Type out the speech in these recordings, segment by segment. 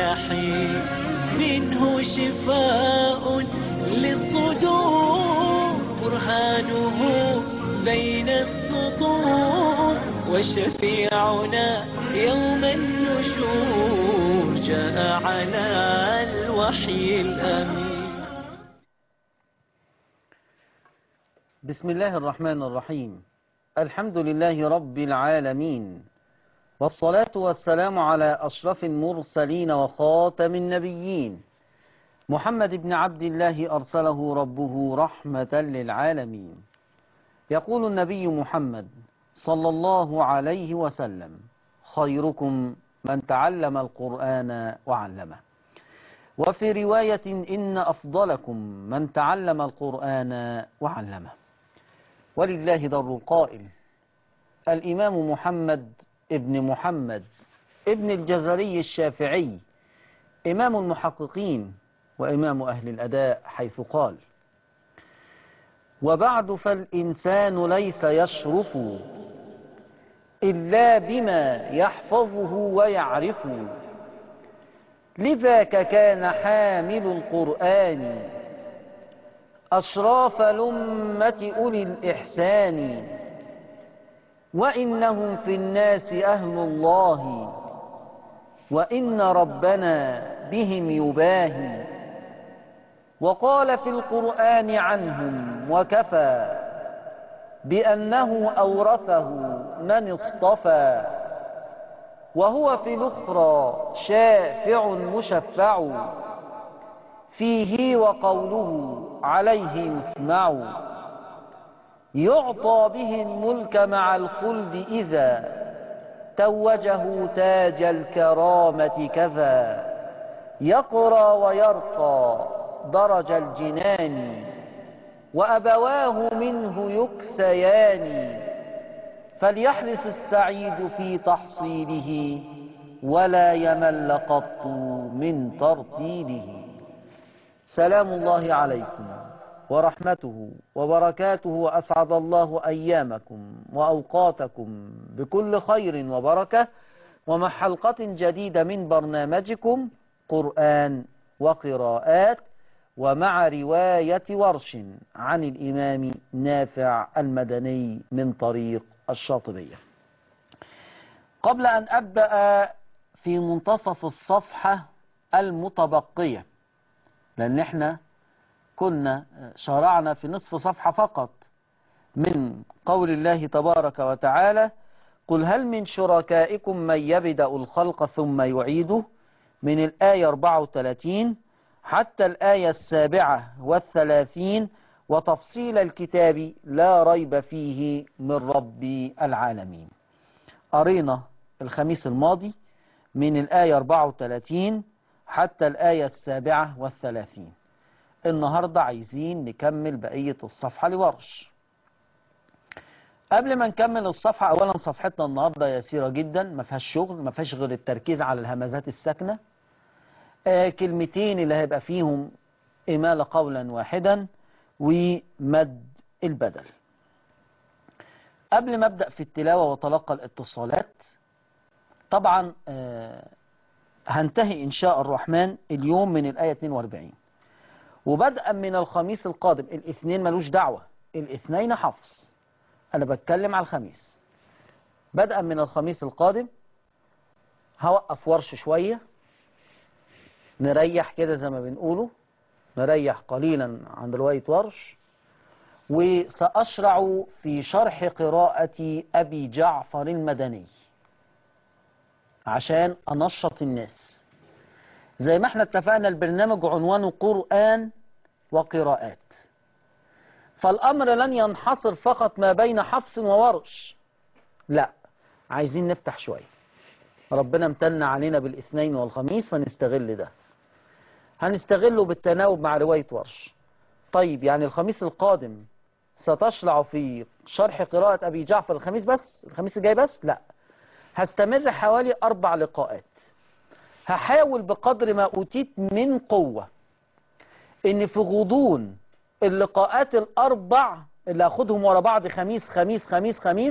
الجحيم منه شفاء للصدور برهانه بين السطور وشفيعنا يوم النشور جاء على الوحي الأمين. بسم الله الرحمن الرحيم. الحمد لله رب العالمين، والصلاة والسلام على أشرف المرسلين وخاتم النبيين محمد بن عبد الله أرسله ربه رحمة للعالمين. يقول النبي محمد صلى الله عليه وسلم: خيركم من تعلم القرآن وعلمه. وفي رواية: إن أفضلكم من تعلم القرآن وعلمه. ولله در القائل: الإمام محمد ابن محمد ابن الجزري الشافعي إمام المحققين وإمام أهل الأداء، حيث قال: وبعد فالإنسان ليس يشرف إلا بما يحفظه ويعرف، لذاك كان حامل القرآن أشراف لمة أولي الإحسان، وإنهم في الناس أهل الله وإن ربنا بهم يباهي. وقال في القرآن عنهم وكفى بأنه أورثه من اصطفى، وهو في الأخرى شافع مشفع، فيه وقوله عليه اسمعوا، يعطى به الملك مع الخلد إذا توجه تاج الكرامة كذا، يقرى ويرقى درج الجنان، وأبواه منه يكسيان، فليحرص السعيد في تحصيله ولا يمل قط من ترتيله. سلام الله عليكم ورحمته وبركاته، وأسعد الله أيامكم وأوقاتكم بكل خير وبركة، ومع حلقة جديدة من برنامجكم قرآن وقراءات، ومع رواية ورش عن الإمام نافع المدني من طريق الشاطبية. قبل أن أبدأ في منتصف الصفحة المتبقية، لأن احنا كنا شرعنا في نصف صفحة فقط من قول الله تبارك وتعالى: قل هل من شركائكم من يبدأ الخلق ثم يعيده، من الآية 34 حتى الآية 37، وتفصيل الكتاب لا ريب فيه من رب العالمين. قرينا الخميس الماضي من الآية 34 حتى الآية 37. النهاردة عايزين نكمل بقية الصفحة لورش. قبل ما نكمل الصفحة، أولا صفحتنا النهاردة يسيرة جدا، ما فيهاش شغل، ما فيهاش غير التركيز على الهمزات الساكنة، كلمتين اللي هيبقى فيهم إمالة قولا واحدا ومد البدل. قبل ما أبدأ في التلاوة وتلقى الاتصالات، طبعا هنتهي إن شاء الرحمن اليوم من الآية 42، وبدءا من الخميس القادم، الاثنين ملوش دعوة، الاثنين حفظ، أنا بتكلم على الخميس. بدءا من الخميس القادم هوقف ورش شوية، نريح كده زي ما بنقوله، نريح قليلا عند رواية ورش، وسأشرع في شرح قراءة أبي جعفر المدني عشان أنشط الناس. زي ما احنا اتفقنا البرنامج عنوانه قرآن وقراءات، فالأمر لن ينحصر فقط ما بين حفص وورش، لا، عايزين نفتح شوية. ربنا امتن علينا بالاثنين والخميس، فنستغل ده، هنستغله بالتناوب مع رواية ورش. طيب يعني الخميس القادم ستشرع في شرح قراءة أبي جعفر الخميس بس، الخميس الجاي بس؟ لا، هستمر حوالي 4 لقاءات. هحاول بقدر ما أوتيت من قوة إن في غضون اللقاءات ال4 اللي أخدهم ورا بعض، خميس خميس خميس خميس،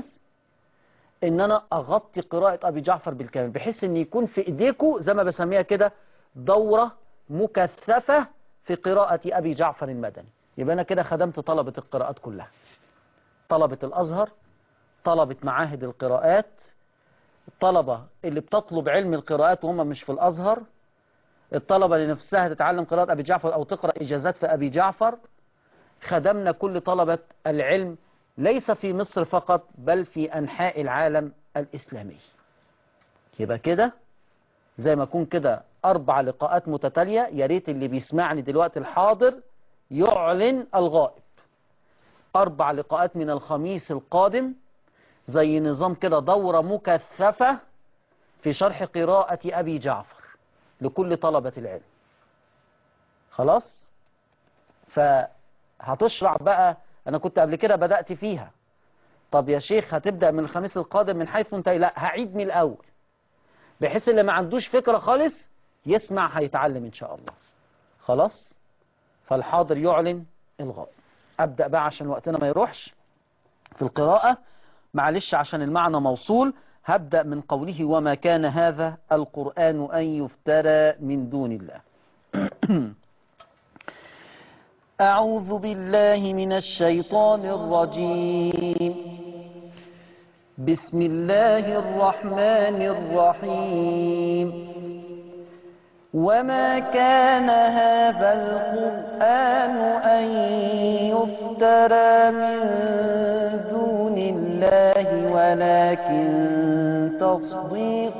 إن أنا أغطي قراءة أبي جعفر بالكامل، بحيث إن يكون في إيديكوا زي ما بسميها كده دورة مكثفة في قراءة أبي جعفر المدني. يبقى أنا كده خدمت طلبة القراءات كلها، طلبة الأزهر، طلبة معاهد القراءات، الطلبة اللي بتطلب علم القراءات وهم مش في الأزهر، الطلبة اللي نفسها تتعلم قراءة أبي جعفر أو تقرأ إجازات في أبي جعفر. خدمنا كل طلبة العلم ليس في مصر فقط بل في أنحاء العالم الإسلامي. يبقى كده زي ما يكون كده 4 لقاءات متتالية. يا ريت اللي بيسمعني دلوقتي الحاضر يعلن الغائب. 4 لقاءات من الخميس القادم زي نظام كده دورة مكثفة في شرح قراءة أبي جعفر لكل طلبة العلم. خلاص؟ فهتشرع بقى. أنا كنت قبل كده بدأت فيها. طب يا شيخ هتبدأ من الخميس القادم من حيث انتهي؟ لا، هعيد من الأول بحيث اللي ما عندوش فكرة خالص يسمع هيتعلم إن شاء الله. خلاص؟ فالحاضر يعلن الغائب. أبدأ بقى عشان وقتنا ما يروحش في القراءة. معلش عشان المعنى موصول. هبدأ من قوله وما كان هذا القرآن أن يفترى من دون الله. أعوذ بالله من الشيطان الرجيم. بسم الله الرحمن الرحيم. وما كان هذا القرآن أن يفترى من دون الله ولكن تصديق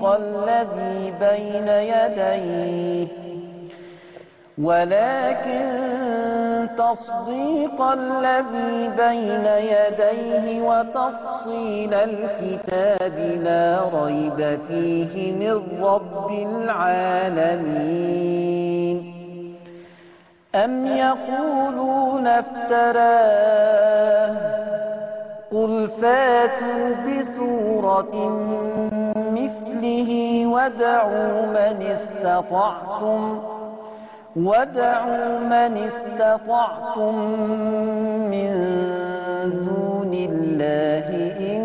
الذي بين يديه وتفصيل الكتاب لا ريب فيه من رب العالمين. أم يقولون افتراه قل فاتوا بسورة مثله وادعوا من استطعتم من دون الله إن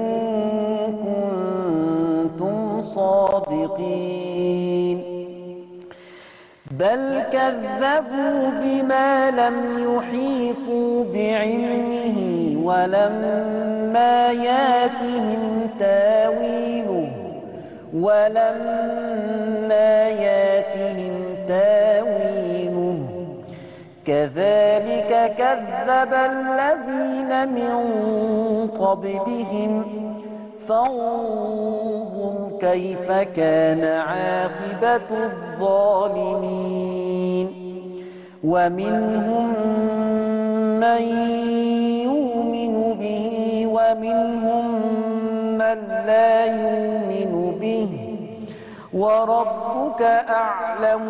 كنتم صادقين. بل كذبوا بما لم يحيطوا بعلمه ولما ياتهم تاويله كذلك كذب الذين من قبلهم فانظر كيف كان عاقبة الظالمين. ومنهم من يؤمن به ومنهم من لا يؤمن به وربك أعلم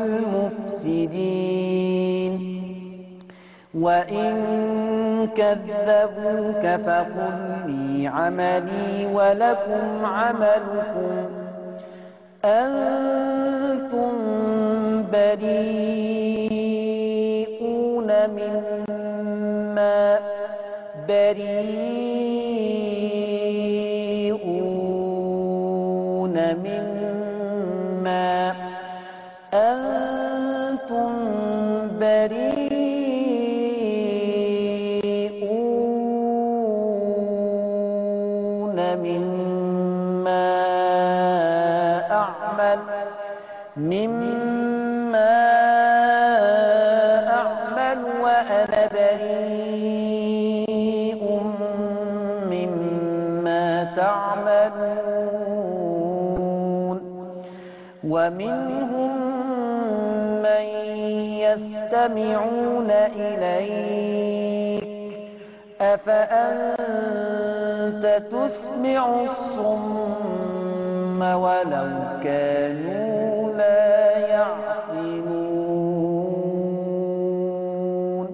بالمفسدين. وإن كذبوك فقل لي عملي ولكم عملكم أنتم بريئون مما أعمل وأنا بريء مما تعملون. ومنهم من يستمعون إليك أفأنت تسمع الصم ولو كانوا لا يعقلون.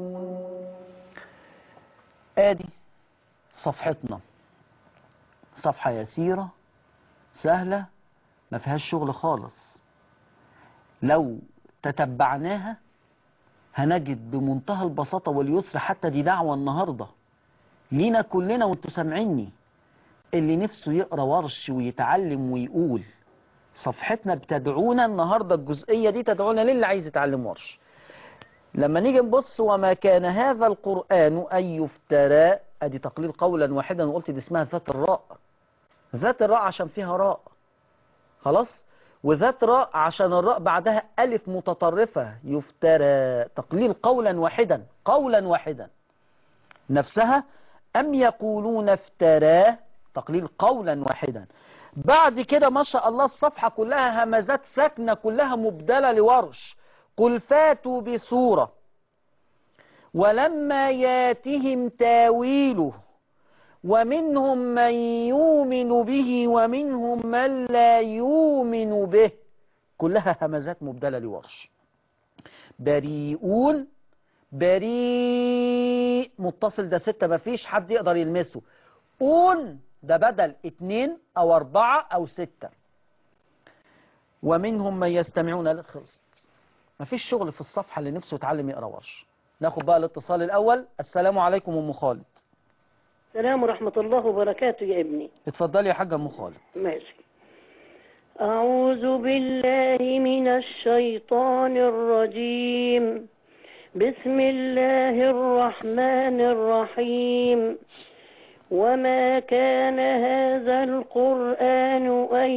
ادي صفحتنا، صفحة يسيرة سهلة ما فيهاش شغل خالص. لو تتبعناها هنجد بمنتهى البساطة واليسر. حتى دي دعوة النهاردة لينا كلنا وانتوا سامعيني، اللي نفسه يقرأ ورش ويتعلم ويقول صفحتنا بتدعونا النهاردة، الجزئية دي تدعونا للي عايز يتعلم ورش. لما نيجي نبص وما كان هذا القرآن أن يفترى، أدي تقليل قولا واحدا، وقلت دي اسمها ذات الراء. ذات الراء عشان فيها راء، خلاص، وذات راء عشان الراء بعدها ألف متطرفة. يفترى تقليل قولا واحدا، قولا واحدا نفسها. أم يقولون افتراه، تقليل قولا واحدا. بعد كده ما شاء الله الصفحة كلها همزات ساكنة، كلها مبدلة لورش. قل فاتوا بسورة ولما ياتهم تاويله ومنهم من يؤمن به ومنهم من لا يؤمن به، كلها همزات مبدلة لورش. بريئون، بريء متصل ده 6 مفيش حد يقدر يلمسه. أون ده بدل 2 أو 4 أو 6. ومنهم من يستمعون خلصت. مفيش شغل في الصفحة اللي نفسه يتعلم يقرأ ورش. ناخد بقى الاتصال الأول. السلام عليكم أم خالد. السلام ورحمة الله وبركاته يا ابني. اتفضلي يا حاجة أم خالد. ماشي. أعوذ بالله من الشيطان الرجيم. بسم الله الرحمن الرحيم. وما كان هذا القرآن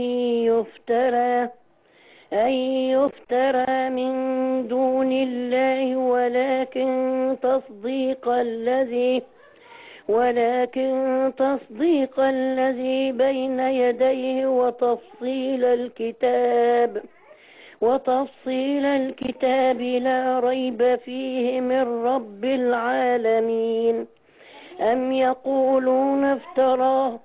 أن يفترى من دون الله ولكن تصديق الذي بين يديه وتفصيل الكتاب لا ريب فيه من رب العالمين. أم يقولون افتراه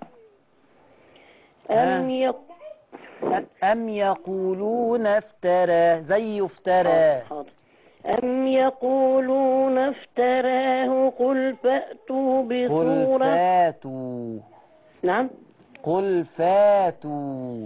أم يقولون افتراه زي يفترى. أم يقولون افتراه قل فأتوا بسورة. قل فاتوا. نعم. قل فاتوا.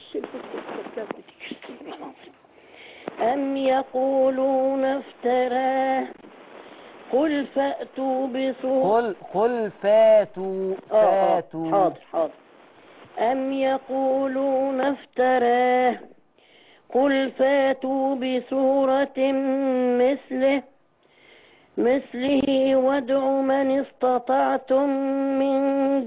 أم يقولون افتراه قل فأتوا بسورة. قل فاتوا. فاتوا. حاضر. أم يقولون افتراه قل فاتوا بسورة مثله وادعوا من استطعتم من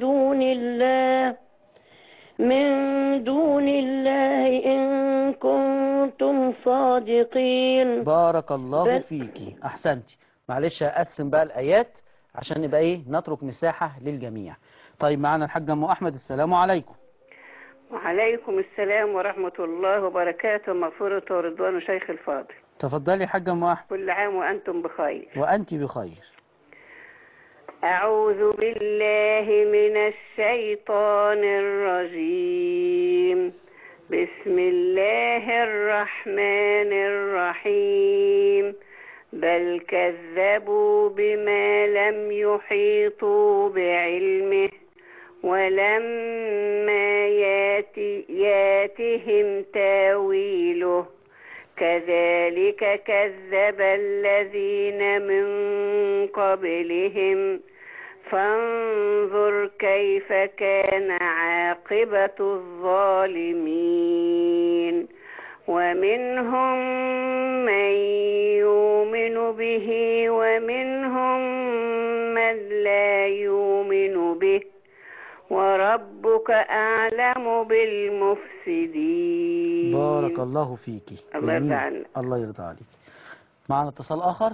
دون الله إن كنتم صادقين. بارك الله فيكي، أحسنتي. معلش هقسم بقى الآيات عشان نبقى نترك مساحة للجميع. طيب معنا الحاج أم أحمد. السلام عليكم. وعليكم السلام ورحمة الله وبركاته. مغفرة ورضوان شيخ الفاضل. تفضلي حاج أم أحمد. كل عام وأنتم بخير. وأنت بخير. أعوذ بالله من الشيطان الرجيم. بسم الله الرحمن الرحيم. بل كذبوا بما لم يحيطوا بعلمه ولما ياتهم تاويله كذلك كذب الذين من قبلهم فانظر كيف كان عاقبة الظالمين. ومنهم من يؤمن به ومنهم من لا يؤمن به وربك أعلم بالمفسدين. بارك الله فيكي. الله يرضى عنك. الله يرضى عليك. معنا اتصال آخر.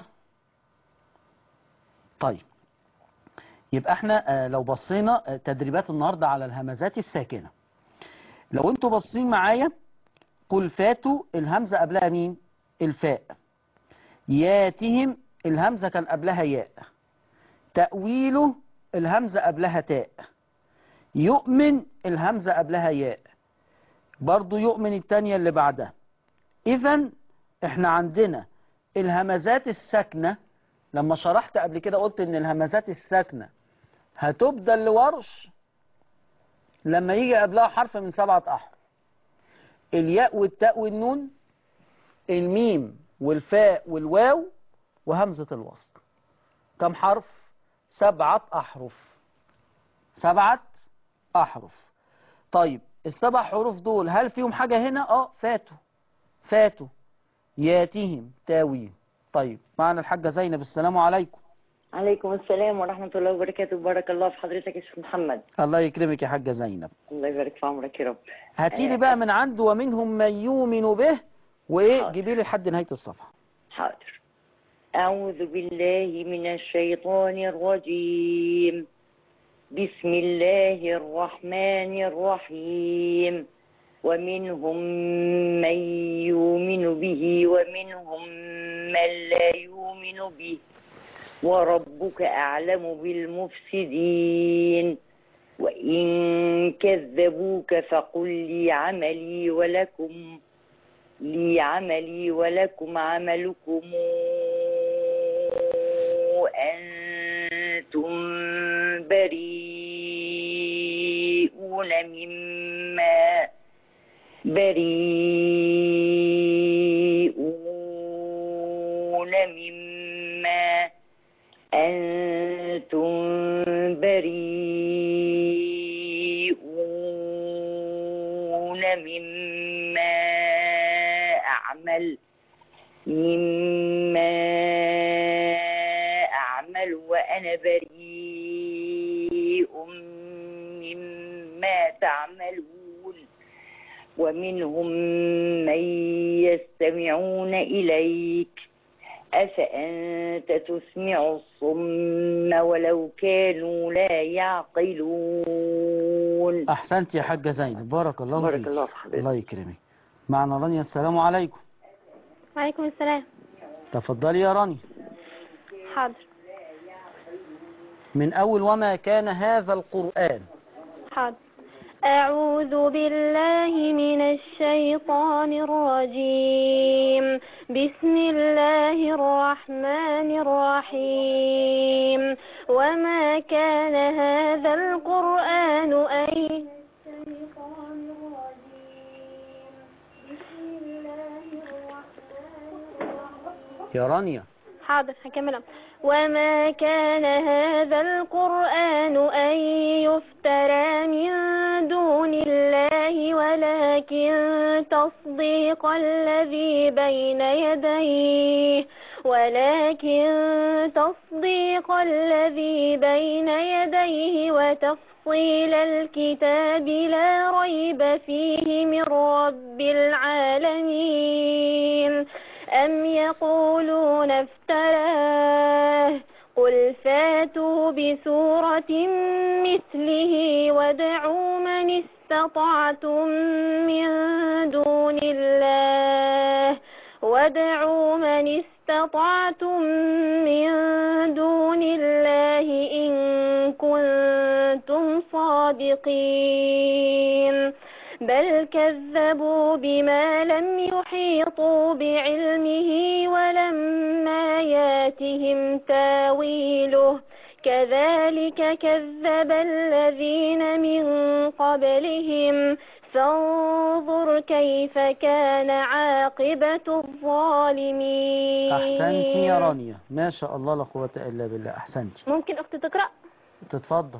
طيب يبقى احنا لو بصينا تدريبات النهاردة على الهمزات الساكنة، لو انتوا بصين معايا، قل فاتوا الهمزة قبلها مين؟ الفاء. ياتهم الهمزة كان قبلها ياء. تأويله الهمزة قبلها تاء. يؤمن الهمزة قبلها ياء. برضو يؤمن التانية اللي بعدها. إذن احنا عندنا الهمزات الساكنة، لما شرحت قبل كده قلت ان الهمزات الساكنة هتبدل لورش لما يجي قبلها حرف من 7 أحرف. الياء والتاء والنون، الميم والفاء والواو وهمزة الوصل. كم حرف؟ 7 أحرف. 7 أحرف. طيب السبع حروف دول هل فيهم حاجة هنا؟ فاتوا ياتهم تاويل. طيب معنا الحاجة زينب. السلام عليكم. عليكم السلام ورحمة الله وبركاته. بارك الله في حضرتك يا شيخ محمد. الله يكرمك يا حاجة زينب. الله يبارك في عمرك يا رب. هاتيلي بقى من عنده ومنهم من يؤمن به، وإيه جيبي لي لحد نهاية الصفحة. حاضر. أعوذ بالله من الشيطان الرجيم. بسم الله الرحمن الرحيم. ومنهم من يؤمن به ومنهم من لا يؤمن به وربك أعلم بالمفسدين. وإن كذبوك فقل لي عملي ولكم عملكم أنتم بريئون مما أنتم بريئون مما أعمل وأنا بريء مما تعملون. ومنهم من يستمعون إليك أفأنت تسمع الصم ولو كانوا لا يعقلون. أحسنت يا حاجة زينب، بارك الله فيك. بارك الله في حضرتك. الله يكرمك. معنا رانيا. السلام عليكم. وعليكم السلام. تفضلي يا رانيا. حاضر. من أول وما كان هذا القرآن. حاضر. أعوذ بالله من الشيطان الرجيم. بسم الله الرحمن الرحيم. وما كان هذا القرآن يا رانيا. حاضر هكملها. وما كان هذا القرآن أن يفترى من دون الله ولكن تصديق الذي بين يديه وتفصيل الكتاب لا ريب فيه من رب العالمين. أم يقولون افتراه قل فاتوا بسورة مثله وادعوا من استطعتم من دون الله إن كنتم صادقين. بل كذبوا بما لم يحيطوا بعلمه ولما ياتهم تاويله كذلك كذب الذين من قبلهم فانظر كيف كان عاقبة الظالمين. أحسنتي يا رانيا، ما شاء الله لا قوة إلا بالله. أحسنتي. ممكن أختي تقرأ؟ تتفضل.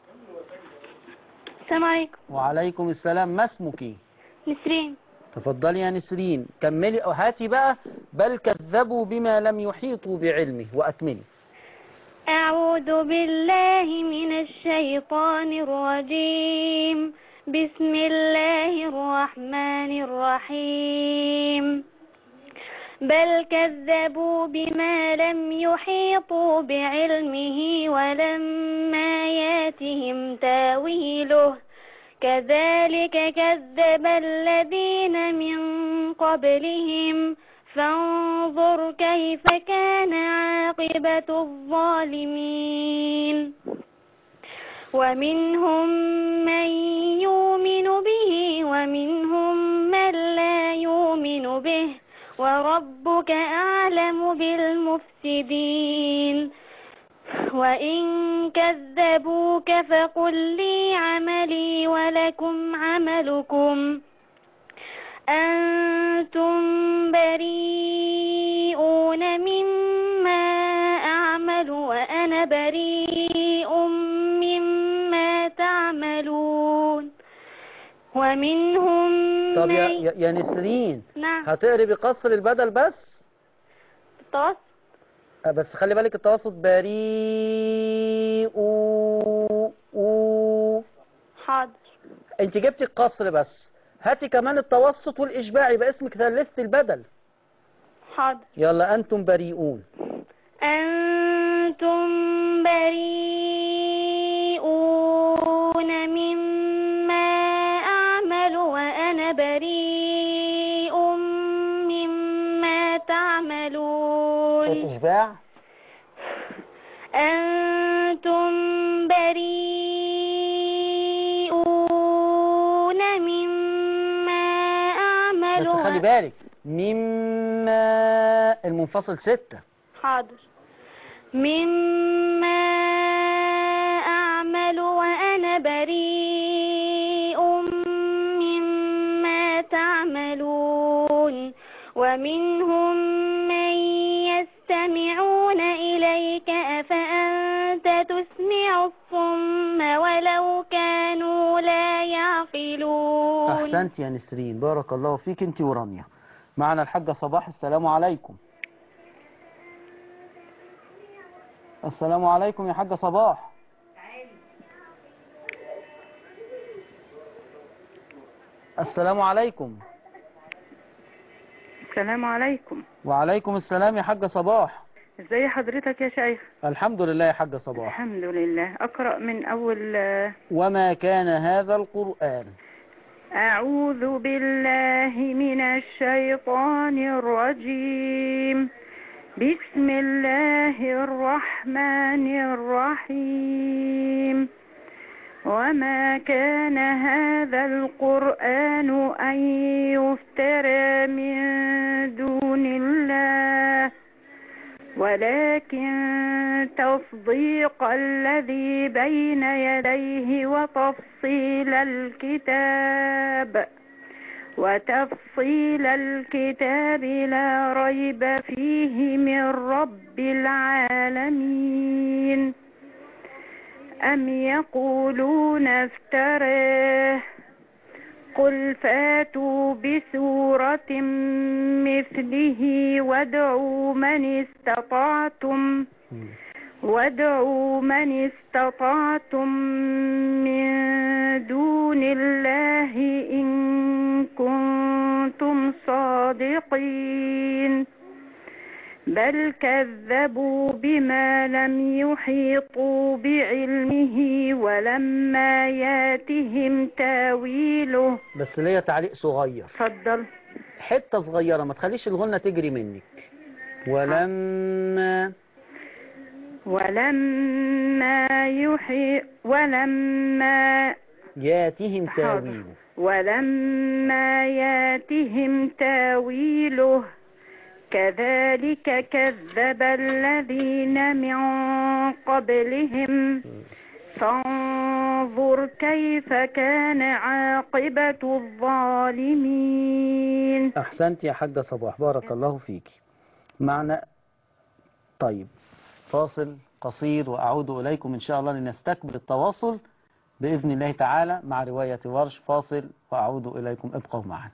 السلام عليكم. وعليكم السلام. ما اسمك؟ نسرين. تفضلي يا نسرين. كملي أو هاتي بقى. بل كذبوا بما لم يحيطوا بعلمه، وأكملي. أعوذ بالله من الشيطان الرجيم. بسم الله الرحمن الرحيم. بل كذبوا بما لم يحيطوا بعلمه ولما ياتهم تاويله كذلك كذب الذين من قبلهم فانظر كيف كان عاقبة الظالمين. ومنهم من يؤمن به ومنهم من لا يؤمن به وربك أعلم بالمفسدين. وإن كذبوك فقل لي عملي ولكم عملكم أنتم بريئون مما أعمل وأنا بريء مما تعملون. ومنهم طب من يا نسرين، نعم هتقري بقصر البدل بس. التوسط. بس خلي بالك التوسط بريء حاضر. انت جبتي القصر بس، هاتي كمان التوسط والإشباع، يبقى اسمك ثلثت البدل. حاضر. يلا أنتم بريئون. أنتم بريئون مما أعمل وأنا بريء مما تعملون. الإشباع. أنتم بريئون مما أعمل بس خلي بالك مما المنفصل 6. حاضر. مما أعمل وأنا بريء مما تعملون. ومنهم من يستمعون إليك أفأنت تسمع الصم ولو كانوا لا يعقلون. أحسنت يا نسرين، بارك الله فيك أنت ورانيا. معنا الحاجة صباح. السلام عليكم. السلام عليكم يا حاجة صباح. السلام عليكم. السلام عليكم. وعليكم السلام يا حاجة صباح. ازي حضرتك يا شيخ؟ الحمد لله يا حاجة صباح. الحمد لله. أقرأ من أول. وما كان هذا القرآن. أعوذ بالله من الشيطان الرجيم. بسم الله الرحمن الرحيم. وما كان هذا القرآن أن يفترى من دون الله ولكن تصديق الذي بين يديه وتفصيل الكتاب لا ريب فيه من رب العالمين. أم يقولون افتراه قل فاتوا بسورة مثله وادعوا من استطعتم من دون الله إن كنتم صادقين. بل كذبوا بما لم يحيطوا بعلمه ولما ياتهم تاويله. بس ليا تعليق صغير. اتفضل. حتة صغيرة، ما تخليش الغنة تجري منك. ولما ياتهم تاويله. ولما ياتهم تاويله كذلك كذب الذين من قبلهم فانظر كيف كان عاقبة الظالمين. أحسنت يا حاجة صباح، بارك الله فيك. معنا طيب فاصل قصير وأعود إليكم إن شاء الله لنستكمل التواصل بإذن الله تعالى مع رواية ورش. فاصل وأعود إليكم، ابقوا معنا.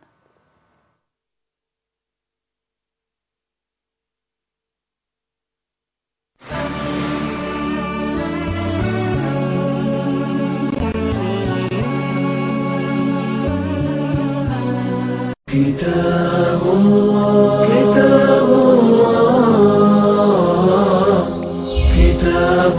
كتاب الله كتاب الله كتاب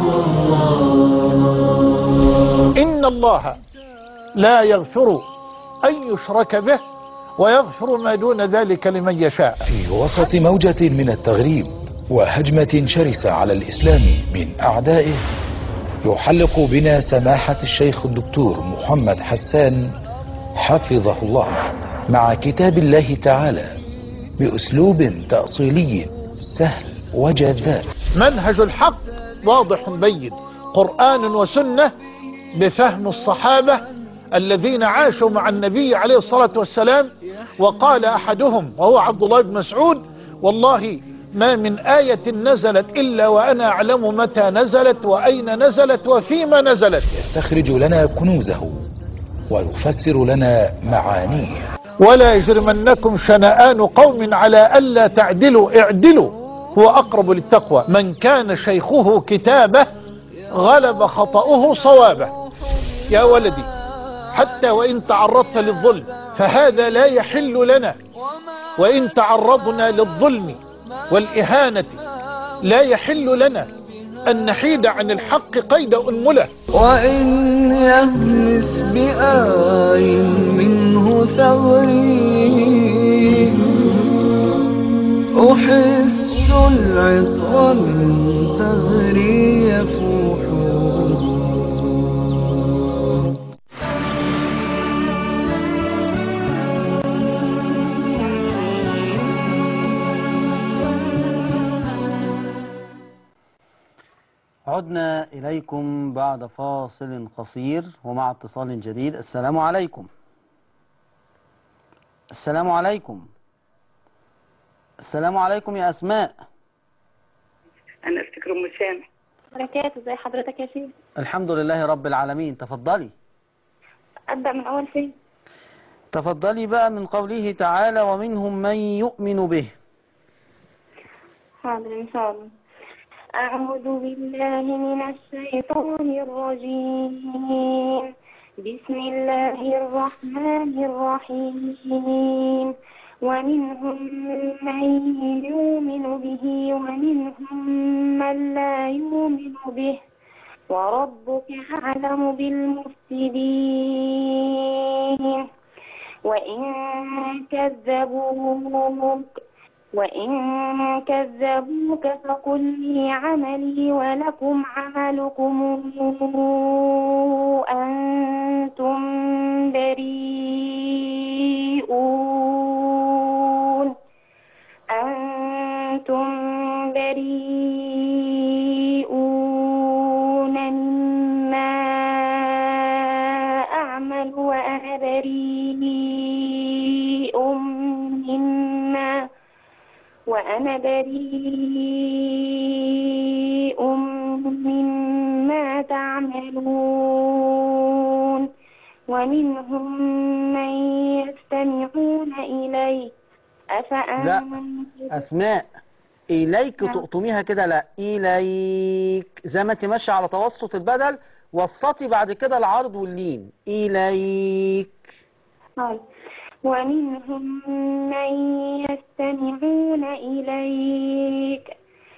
الله. إن الله لا يغفر أن يشرك به ويغفر ما دون ذلك لمن يشاء. في وسط موجة من التغريب وهجمة شرسة على الإسلام من أعدائه، يحلق بنا سماحة الشيخ الدكتور محمد حسان حفظه الله مع كتاب الله تعالى بأسلوب تأصيلي سهل وجذاب. منهج الحق واضح بين، قرآن وسنة بفهم الصحابة الذين عاشوا مع النبي عليه الصلاة والسلام. وقال أحدهم وهو عبد الله بن مسعود: والله ما من آية نزلت إلا وأنا أعلم متى نزلت وأين نزلت وفيما نزلت. يستخرج لنا كنوزه ويفسر لنا معانيه. ولا يجرمنكم شنآن قوم على ألا تعدلوا اعدلوا هو أقرب للتقوى. من كان شيخه كتابه غلب خطأه صوابه. يا ولدي حتى وإن تعرضت للظلم فهذا لا يحل لنا، وإن تعرضنا للظلم والإهانة لا يحل لنا أن نحيد عن الحق قيد أنملة. وإن يهمس بآي منه ثغري أحس العطر من ثغري يفوح. عدنا إليكم بعد فاصل قصير ومع اتصال جديد. السلام عليكم. السلام عليكم. السلام عليكم يا أسماء. أنا أفتكر أم سامح. بركاته، ازي حضرتك يا شيخ؟ الحمد لله رب العالمين. تفضلي. أبدأ من أول فين؟ تفضلي بقى من قوله تعالى ومنهم من يؤمن به. حاضر إن شاء الله. أعوذ بالله من الشيطان الرجيم. بسم الله الرحمن الرحيم. ومنهم من يؤمن به ومنهم من لا يؤمن به وربك أعلم بالمفسدين. وإن كذبوك فقل لي عملي ولكم عملكم أنتم بريئون مما أعمل وأنا بريء مما تعملون. ومنهم من يستمعون إليك لا أسماء إليك تقطميها كده، لا إليك زي ما انت ماشية على توسط البدل، وسطي بعد كده العرض واللين. إليك. ومنهم من يستمعون إليك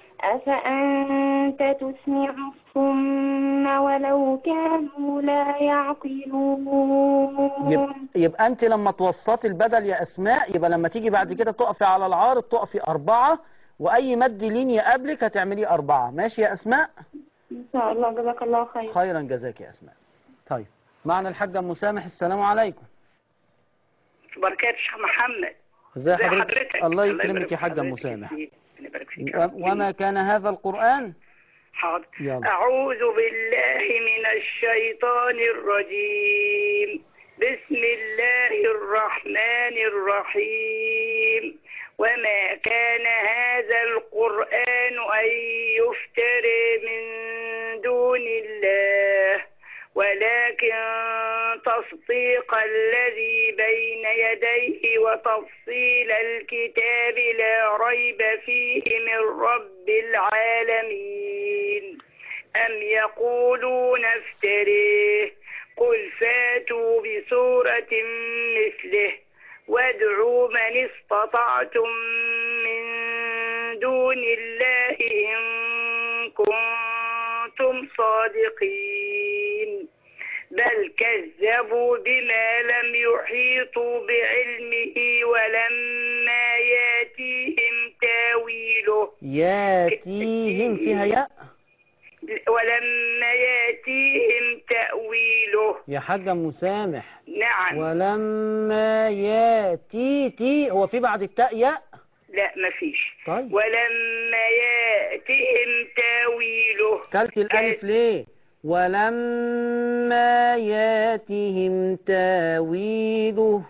أفأنت تسمع الصم ولو كانوا لا يعقلون. يبقى أنت لما توسطي البدل يا أسماء، يبقى لما تيجي بعد كده تقفي على العارض تقفي 4، وأي مد لين يقابلك هتعمليه 4. ماشي يا أسماء؟ إن شاء الله. جزاك الله خير. خيرا جزاك يا أسماء. طيب معنا الحاجة أم سامح. السلام عليكم. بركات شيخ محمد. ازي حضرتك؟ الله يكرمك يا حاجة أم سامح. وما كان هذا القرآن. حاضر. يلا. أعوذ بالله من الشيطان الرجيم. بسم الله الرحمن الرحيم. وما كان هذا القرآن أن يفترى من دون الله ولكن تصديق الذي بين يديه وتفصيل الكتاب لا ريب فيه من رب العالمين. أم يقولون افتريه قل فاتوا بسورة مثله وادعوا من استطعتم من دون الله إن كنتم صادقين. بل كذبوا بما لم يحيطوا بعلمه ولما ياتيهم تاويله. ياتيهم فيها ياء. ولما ياتيهم تأويله. يا حاجة مسامح. نعم. ولما ياتي هو في بعد التاء ياء؟ لا مفيش. طيب. ولما ياتيهم تاويله. كلت الألف ليه؟ ولما ياتهم تاويله.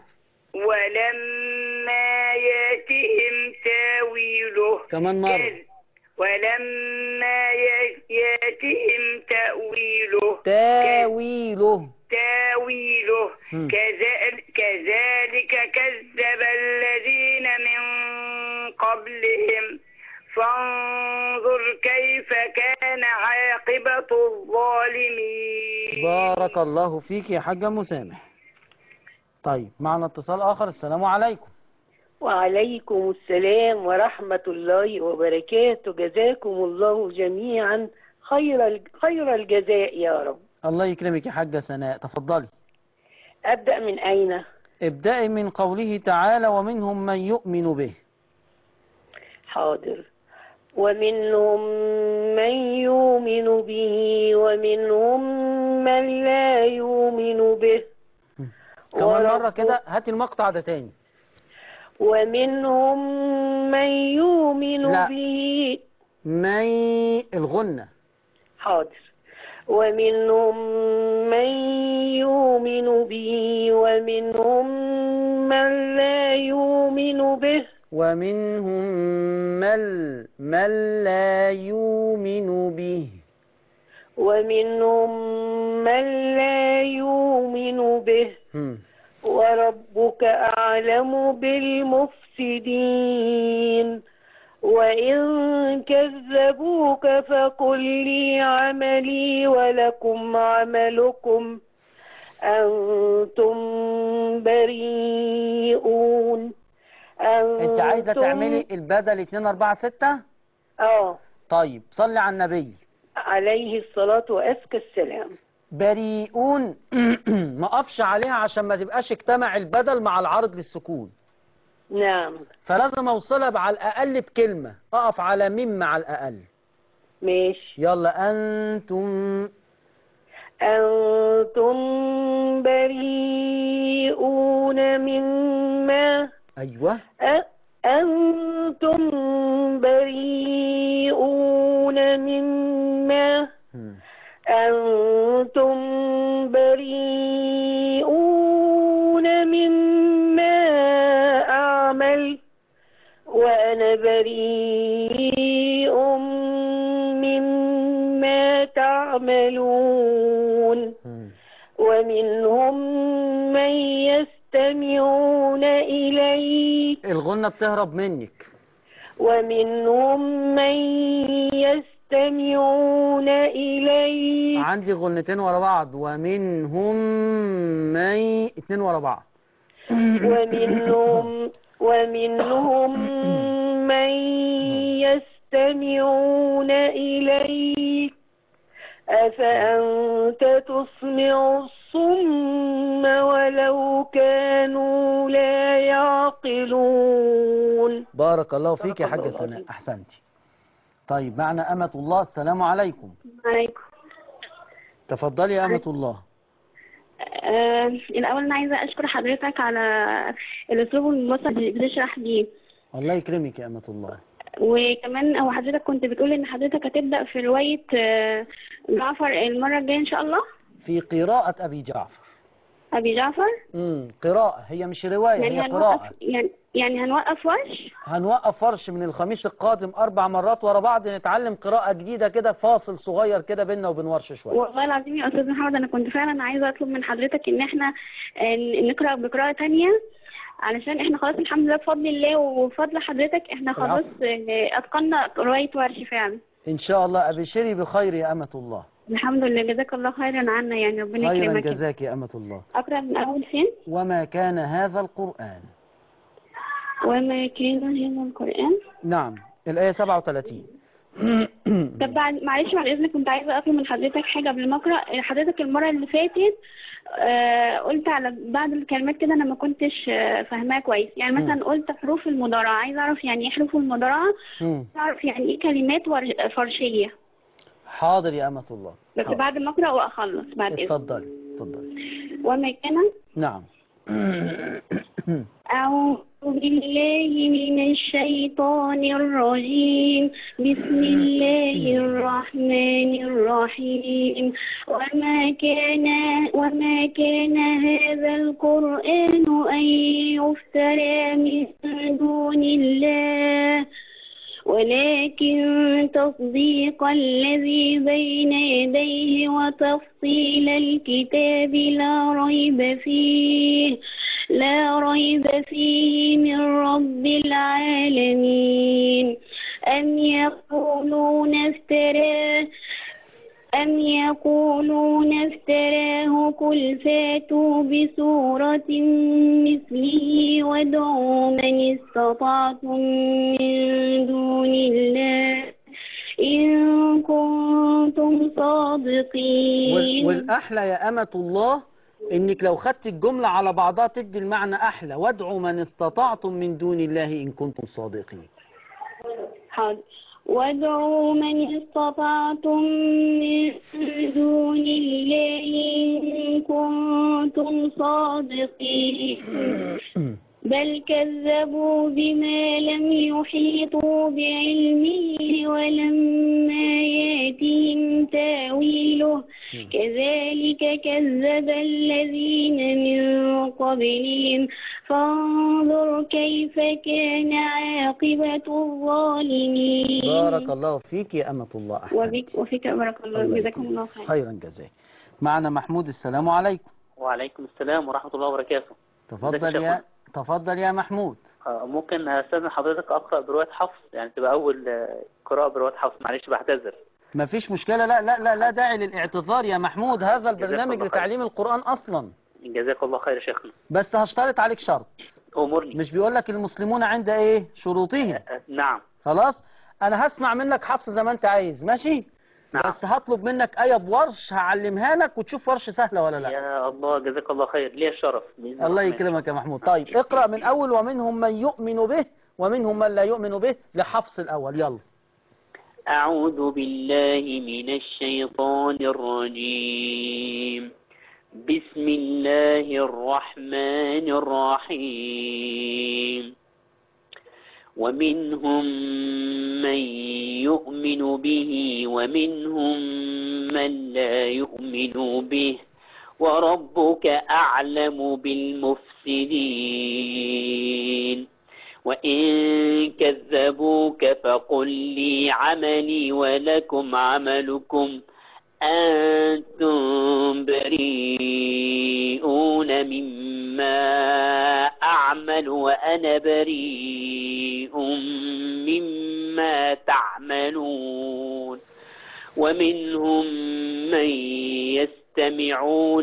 ولما ياتهم تاويله. كمان مرة. ولما ياتهم تأويله. تاويله. تأويله كذلك كذب الذين من قبلهم فانظر كيف كان عاقبة الظالمين. بارك الله فيك يا حاجة مسامح. طيب معنا اتصال آخر. السلام عليكم. وعليكم السلام ورحمة الله وبركاته. جزاكم الله جميعا خير الجزاء يا رب. الله يكرمك يا حاجة سناء، تفضلي. أبدأ من أين؟ ابدأي من قوله تعالى ومنهم من يؤمن به. حاضر. ومنهم من يؤمن به ومنهم من لا يؤمن به. كمان مرة كده، هاتي المقطع ده تاني. ومنهم من يؤمن به. الغنة. حاضر. ومنهم من يؤمن به ومنهم من لا يؤمن به. ومنهم من لا يؤمن به. ومنهم من لا يؤمن به. وربك أعلم بالمفسدين. وإن كذبوك فقل لي عملي ولكم عملكم أنتم بريئون. انت عايزة تعملي البدل 2 4 6؟ طيب صلي على النبي عليه الصلاة وأزكى السلام. بريئون ما اقفش عليها عشان ما تبقاش اجتمع البدل مع العرض للسكون. نعم. فلازم اوصلها على الاقل بكلمة، اقف على ميم مع الاقل. ماشي. يلا انتم بريئون مما. ايوه. أنتم بريئون مما. أنتم بريئون مما أعمل وأنا بريء مما تعملون. ومنهم من يستمعون إليك. الغنة بتهرب منك. ومنهم من يستمعون إليك. عندي غنتين ورا بعض. ومنهم من 2 ورا بعض. ومنهم من يستمعون إليك أفأنت تسمع الصم ولو كانوا لا يعقلون. بارك الله فيك يا حاجة سناء، أحسنتي. طيب معنا أمة الله. السلام عليكم. عليكم. تفضلي يا أمة الله. الأول أنا عايزة أشكر حضرتك على الأسلوب المبسط اللي بتشرح بيه. الله يكرمك يا أمة الله. وكمان هو حضرتك كنت بتقول إن حضرتك هتبدأ في رواية جعفر المرة الجاية إن شاء الله. في قراءة أبي جعفر. أبي جعفر؟ قراءة، هي مش رواية، يعني هي قراءة. يعني هنوقف ورش؟ هنوقف ورش من الخميس القادم 4 مرات ورا بعض، نتعلم قراءة جديدة كده، فاصل صغير كده بيننا وبين ورش شوية. والله العظيم يا أستاذ محمد أنا كنت فعلا عايزة أطلب من حضرتك إن إحنا نقرأ بقراءة تانية، علشان إحنا خلاص الحمد لله بفضل الله وبفضل حضرتك إحنا خلاص أتقنا رواية ورش فعلا. إن شاء الله. أبشري بخير يا أمة الله. الحمد لله. جزاك الله خيرا عنا، يعني ربنا يكرمك. خيرا جزاك يا أمة الله. أقرأ من أول فين؟ وما كان هذا القرآن. وما كان هذا القرآن. نعم، الآية 37. طب معلش بعد إذنك كنت عايزة أطلب من حضرتك حاجة قبل ما أقرأ. حضرتك المرة اللي فاتت قلت على بعض الكلمات كده أنا ما كنتش فاهماها كويس، يعني مثلا قلت حروف المضارعة، عايزة أعرف يعني إيه حروف المضارعة، أعرف يعني إيه كلمات فرشية. حاضر يا أمة الله. بس حاضر. بعد ما أقرأ وأخلص بعد إذنك. اتفضلي. وما كان. نعم. أعوذ بالله من الشيطان الرجيم. بسم الله الرحمن الرحيم. وما كان هذا القرآن أن يفترى من دون الله ولكن تصديق الذي بين يديه وتفصيل الكتاب لا ريب فيه من رب العالمين. أم يقولون افتراه قل فاتوا بسورة مثله وادعوا من استطعتم من دون الله إن كنتم صادقين. والأحلى يا أمة الله إنك لو خدت الجملة على بعضها تدي المعنى أحلى، وادعوا من استطعتم من دون الله إن كنتم صادقين. حاضر. وادعوا من استطعتم من دون الله إن كنتم صادقين. بل كذبوا بما لم يحيطوا بعلمه ولما ياتهم تاويله كذلك كذب الذين من قبلهم فانظر كيف كان عاقبة الظالمين. بارك الله فيك يا أمة الله. أحسنت. وفيك بارك الله. جزاكم الله خيرا جزاك. معنا محمود. السلام عليكم. وعليكم السلام ورحمة الله وبركاته. تفضل يا محمود. ممكن استاذن حضرتك اقرا بروايه حفص، يعني تبقى اول قراءه بروايه حفص؟ معلش بعتذر. مفيش مشكله. لا داعي للاعتذار يا محمود، هذا البرنامج لتعليم القرآن اصلا. جزاك الله خير يا شيخنا. بس هشترط عليك شرط. امرني. مش بيقول لك المسلمون عند ايه شروطهم؟ نعم. خلاص انا هسمع منك حفص زي ما انت عايز، ماشي؟ نعم. بس هطلب منك آية بورش هعلمها لك وتشوف ورش سهلة ولا لا. يا الله جزاك الله خير، ليه الشرف. الله يكرمك يا محمود. طيب اقرأ من أول ومنهم من يؤمن به ومنهم من لا يؤمن به لحفص الأول. يلا. أعوذ بالله من الشيطان الرجيم. بسم الله الرحمن الرحيم. ومنهم من يؤمن به ومنهم من لا يؤمن به وربك أعلم بالمفسدين. وإن كذبوك فقل لي عملي ولكم عملكم أنتم بريئون مما أعمل وأنا بريء مما تعملون. ومنهم من يستمعون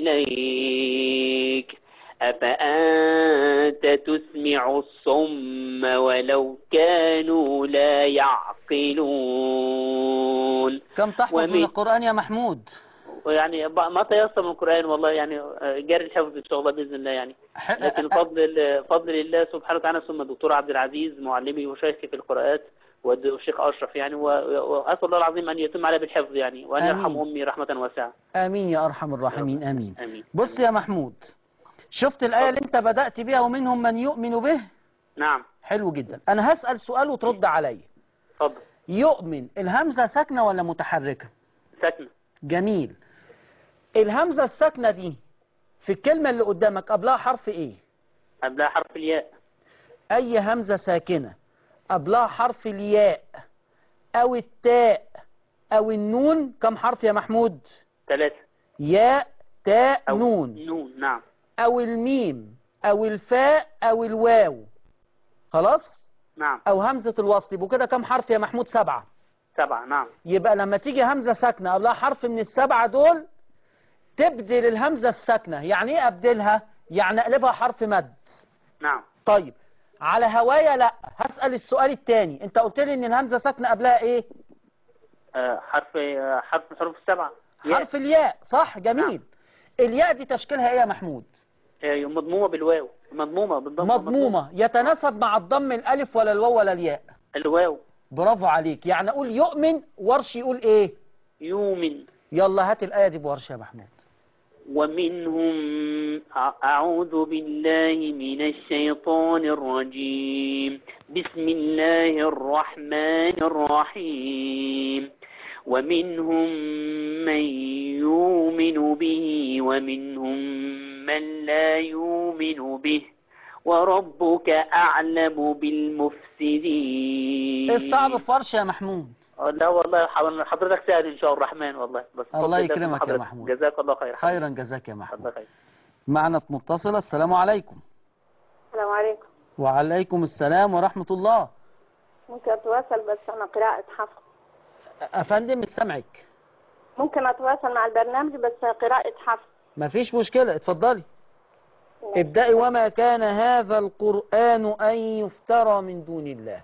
إليك أفأنت تسمع الصم ولو كانوا لا يعقلون. كم تحفظ من القرآن يا محمود؟ يعني ما تيسر من القرآن والله، يعني جاري الحفظ إن شاء الله بإذن الله يعني. لكن فضل الله سبحانه وتعالى، ثم الدكتور عبد العزيز معلمي وشيخي في القراءات والشيخ أشرف يعني، وأسأل الله العظيم أن يتم علي بالحفظ يعني، وأن يرحم أمي رحمة واسعة. آمين يا أرحم الراحمين. آمين. بص يا محمود، شفت الآية اللي انت بدأت بيها ومنهم من يؤمن به؟ نعم. حلو جدا. انا هسأل سؤال وترد عليا. اتفضل. يؤمن الهمزة ساكنة ولا متحركة؟ ساكنة. جميل. الهمزة الساكنة دي في الكلمة اللي قدامك قبلها حرف ايه؟ قبلها حرف الياء. اي همزة ساكنة قبلها حرف الياء او التاء او النون كم حرف يا محمود؟ 3. ياء تاء نون. نون. نعم. او الميم او الفاء او الواو. خلاص؟ نعم. او همزة الوصل. يبقوا كده كم حرف يا محمود؟ 7. 7. نعم. يبقى لما تيجي همزة ساكنة قبلها حرف من ال7 دول تبدل الهمزة الساكنة. يعني ايه ابدلها؟ يعني اقلبها حرف مد. نعم. طيب على هوايا لا، هسأل السؤال الثاني. انت قلت لي ان الهمزة ساكنة قبلها ايه؟ حرف الحروف 7. حرف الياء. صح. جميل. نعم. الياء دي تشكيلها ايه يا محمود؟ مضمومة بالواو. مضمومة بالضم. مضمومة. يتناسب مع الضم الالف ولا الواو ولا الياء؟ الواو. برافو عليك. يعني اقول يؤمن، ورش يقول ايه؟ يؤمن. يلا هات الآية دي بورش يا محمود. ومنهم أعوذ بالله من الشيطان الرجيم. بسم الله الرحمن الرحيم. ومنهم من يؤمن به ومنهم من لا يؤمن به وربك أعلم بالمفسدين. ايه الصعب في فرش يا محمود؟ لا والله حضرتك سهل إن شاء الرحمن والله. بس الله يكرمك يا محمود. جزاك الله خير. خيرا جزاك يا محمود. الله خير. معنا متصلة. السلام عليكم. السلام عليكم. وعليكم السلام ورحمة الله. ممكن أتواصل بس أنا قراءة حفظ. أفندم مش سامعك. ممكن أتواصل مع البرنامج بس قراءة حفظ. مفيش مشكلة، اتفضلي. ابدأي. وما كان هذا القرآن أن يفترى من دون الله.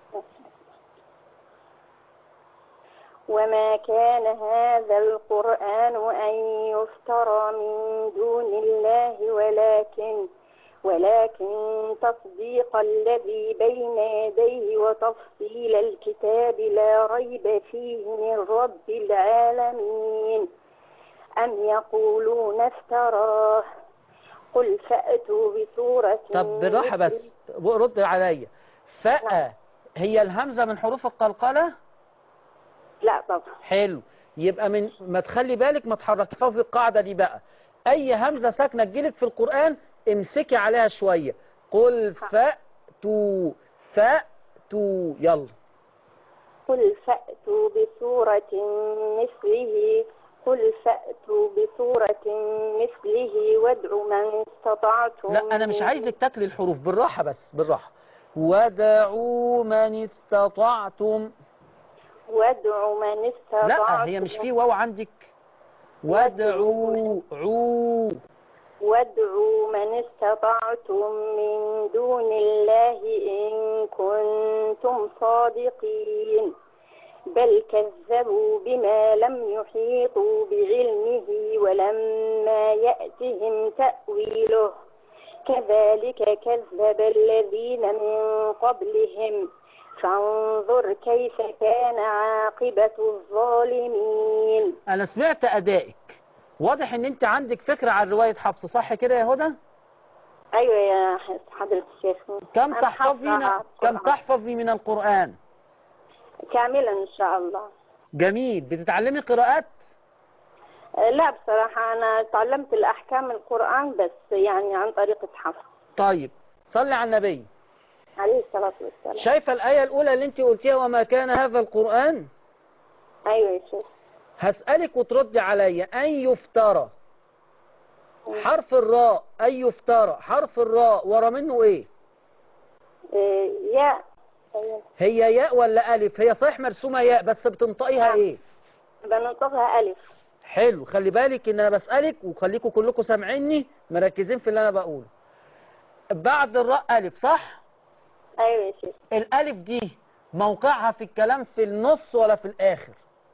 وما كان هذا القرآن أن يفترى من دون الله ولكن تصديق الذي بين يديه وتفصيل الكتاب لا ريب فيه من رب العالمين. أم يقولون افتراه قل فأتوا بسورة. طب بالراحة بس، رد عليا. فأ هي الهمزة من حروف القلقلة؟ لا طبعا. حلو. يبقى من ما تخلي بالك ما تحركي. حفظ القاعدة دي بقى، أي همزة ساكنة تجيلك في القرآن امسكي عليها شوية. قل فأتوا يلا. قل فأتوا بسورة مثله وادعوا من استطعتم. لا أنا مش عايزك تاكلي الحروف، بالراحة بس بالراحة. وادعوا من استطعتم. لا هي مش في واو عندك. وادعوا من استطعتم من دون الله إن كنتم صادقين. بل كذبوا بما لم يحيطوا بعلمه ولما يأتهم تأويله كذلك كذب الذين من قبلهم فانظر كيف كان عاقبة الظالمين. أنا سمعت أدائك، واضح ان انت عندك فكرة عن رواية حفص، صح كده يا هدى؟ ايوه يا حضرة الشيخ. كم تحفظي من القرآن؟ كاملا ان شاء الله. جميل. بتتعلمي قراءات؟ لا بصراحة انا تعلمت الاحكام القرآن بس يعني عن طريقة حفظ. طيب صلي على النبي عليه الصلاة والسلام. شايفة الآية الأولى اللي انت قلتيها وما كان هذا القرآن؟ ايوه يا شيخ. هسألك وتردي عليا. أن يفترى حرف الراء، أن يفترى حرف الراء ورا منه ايه؟ ياء. هي ياء ولا ألف؟ هي صحيح مرسومة ياء بس بتنطقيها ايه؟ بننطقها ألف. حلو. خلي بالك ان انا بسألك وخليكم كلكم سامعيني مركزين في اللي انا بقوله. بعد الراء ألف صح؟ ايوه يا شيخ. الألف دي موقعها في الكلام في النص ولا في الآخر؟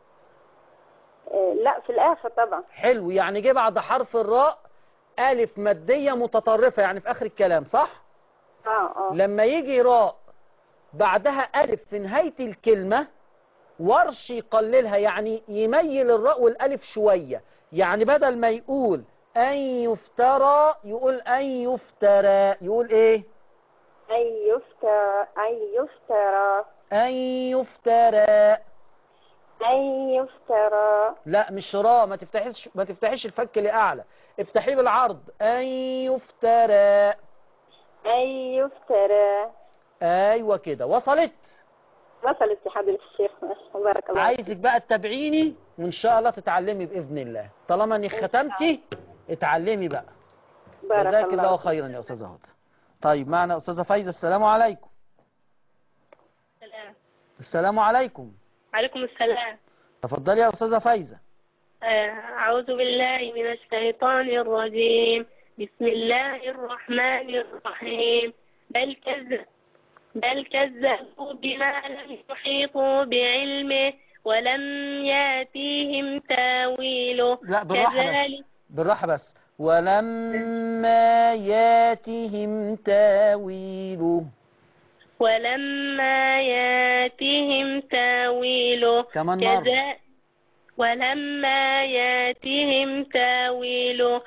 لا في الآخر طبعا. حلو. يعني جه بعد حرف الراء ألف مادية متطرفة يعني في آخر الكلام صح؟ لما يجي راء بعدها ألف في نهاية الكلمة ورش يقللها، يعني يميل الراء والألف شوية. يعني بدل ما يقول أن يفترى يقول أن يفترى. يقول إيه؟ أن يفترى. أن يفترى. أن يفترى. لا مش راء، ما تفتحيش الفك لأعلى، افتحيه بالعرض. أن يفترى. أن يفترى. أيوة كده. وصلت يا حضرة الشيخ. بارك الله. عايزك بقى تتابعيني وإن شاء الله تتعلمي بإذن الله. طالما انك ختمتي اتعلمي بقى. جزاك الله خيرا يا أستاذة هدى. طيب معنا أستاذة فايزة. السلام عليكم. السلام عليكم. عليكم السلام. تفضلي يا أستاذة فايزة. أعوذ بالله من الشيطان الرجيم. بسم الله الرحمن الرحيم. بل كذبوا بما لم يحيطوا بعلمه ولم يأتيهم تاويله. لا بالراحة بس. ولما ياتهم تاويله. ولما ياتهم تاويله. كمان مرة. ولما ياتهم تاويله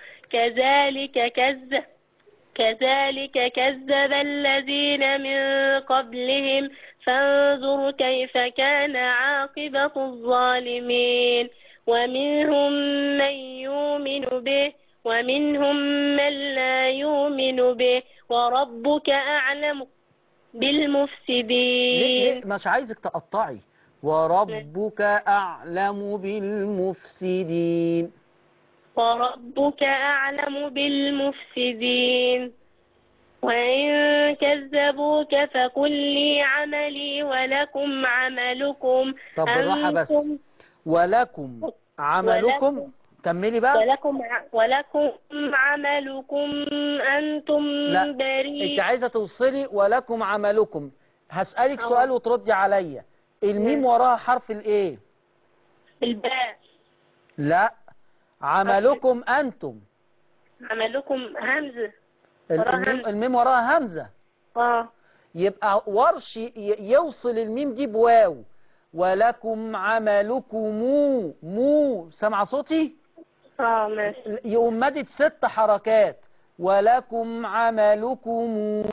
كذلك كذب الذين من قبلهم فانظر كيف كان عاقبة الظالمين. ومنهم من يؤمن به ومنهم من لا يؤمن به وربك أعلم بالمفسدين. ليه مش عايزك تقطعي؟ وربك أعلم بالمفسدين. وربك أعلم بالمفسدين. وإن كذبوك فقل لي عملي ولكم عملكم. طب بالراحة بس. ولكم عملكم. كملي بقى. ولكم عملكم أنتم بريء. انت عايزة توصلي ولكم عملكم. هسألك سؤال وتردي عليا. الميم وراها حرف الايه؟ الباء. لا، عملكم انتم. عملكم همزة. الميم وراها همزة. يبقى ورش يوصل الميم دي بواو. ولكم عملكم مو سمع صوتي؟ ماشي. يقوم مدد 6 حركات. ولكم عملكم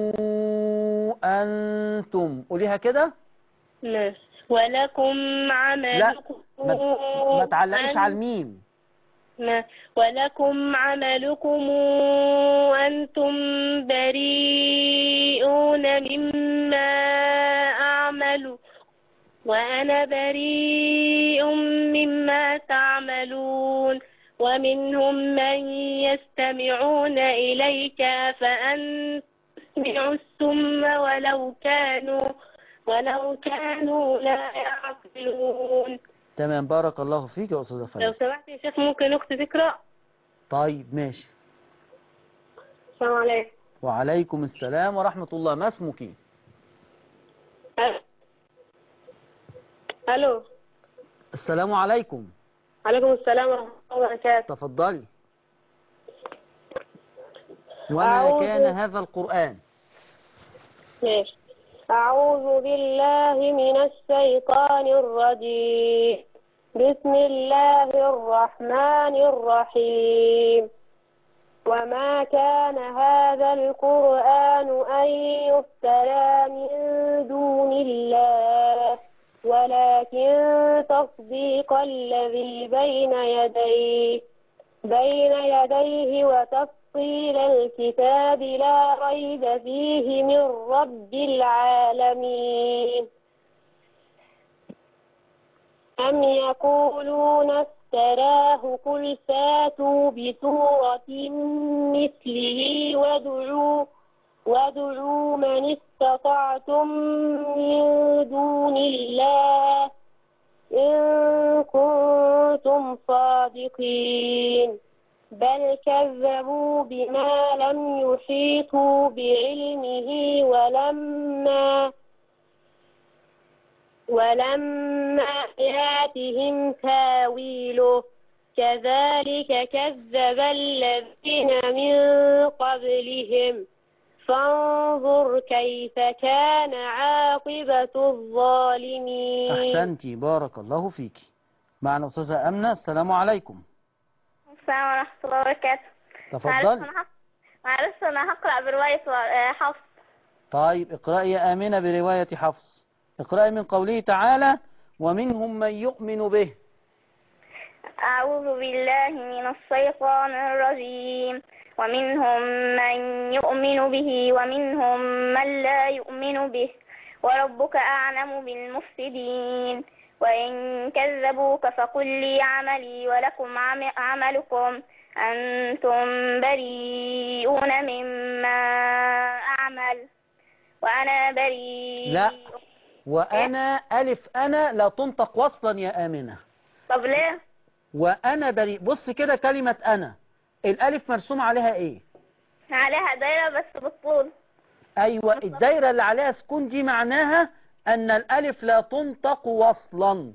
أنتم. قوليها كده. ماشي. ولكم عملكم. لا ما تعلقيش على الميم. ولكم عملكم أنتم بريئون مما أعمل وأنا بريء مما تعملون. ومنهم من يستمعون إليك فأنت تسمع السم ولو كانوا لا يعقلون. تمام، بارك الله فيك يا أستاذة فايزة. لو سمحت يا شيخ ممكن أختي تقرأ؟ طيب ماشي. السلام عليكم. وعليكم السلام ورحمة الله. ما اسمك؟ ألو. السلام عليكم. عليكم السلام ورحمة الله وبركاته. تفضلي. وما كان هذا القرآن. ماشي. أعوذ بالله من الشيطان الرجيم. بسم الله الرحمن الرحيم. وما كان هذا القرآن أن يفترى من دون الله ولكن تصديق الذي بين يديه وتفصيل الكتاب لا ريب فيه من رب العالمين. أم يقولون افتراه قل فاتوا بسورة مثله وادعوا من استطعتم من دون الله إن كنتم صادقين. بل كذبوا بما لم يحيطوا بعلمه ولما يأتهم تاويله كذلك كذب الذين من قبلهم فانظر كيف كان عاقبة الظالمين. أحسنتي، بارك الله فيك. معنا أستاذة أمنة. السلام عليكم. السلام ورحمة الله وبركاته. تفضل. معلش أنا هقرأ برواية حفص. طيب اقرأي يا آمنة برواية حفص. اقرأي من قوله تعالى ومنهم من يؤمن به. أعوذ بالله من الشيطان الرجيم. ومنهم من يؤمن به ومنهم من لا يؤمن به وربك أعلم بالمفسدين. وإن كذبوك فقل لي عملي ولكم عملكم أنتم بريئون مما أعمل وأنا بريء. لا، وأنا ألف أنا لا تنطق وصلا يا آمنة. طب ليه؟ وأنا بريء. بص كده كلمة أنا الألف مرسوم عليها إيه؟ عليها دايرة بس بالطول. أيوة، الدايرة اللي عليها سكون دي معناها أن الألف لا تنطق وصلا.